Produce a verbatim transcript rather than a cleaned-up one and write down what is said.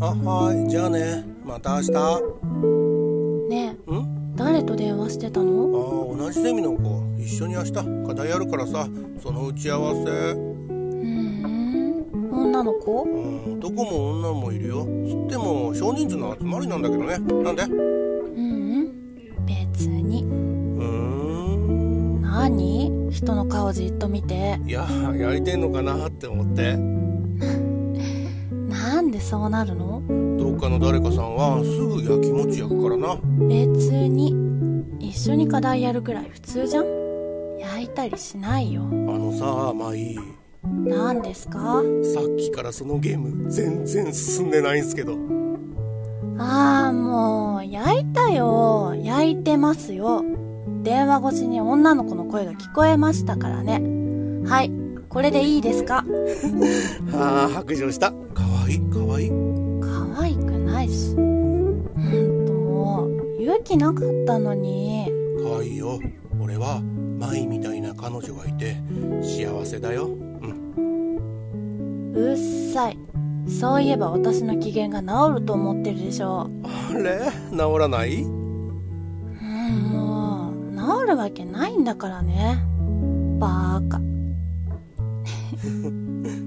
あ、はい、じゃあね、また明日。 ねえ、 ん誰と電話してたあの？ あ、同じゼミの子、一緒に明日課題あるからさ、その打ち合わせ。 うーん、女の子？ うん、男も女もいるよ。つっても少人数の集まりなんだけどね。なんで？ううんうん、別に。 ーん。 何？人の顔じっと見て。 いや、やりてんのかなって思って。 なんでそうなるの？ どっかの誰かさんはすぐやきもち焼くからな。 別に。一緒に課題やるくらい普通じゃん。焼いたりしないよ。 あのさ、まあいい。 何ですか？ さっきからそのゲーム全然進んでないんすけど。 ああ、もう焼いたよ。焼いてますよ。電話越しに女の子の声が聞こえましたからね。はい、これでいいですか？ ああ、白状した。かわいいかわいい。 可愛くないし。ほんともう勇気なかったのに。 かわいいよ。俺は舞みたいな彼女がいて幸せだよ。うん。 うっさい。そういえば私の機嫌が治ると思ってるでしょ。 あれ、治らない？ うん、もう治るわけないんだからね。バーカ。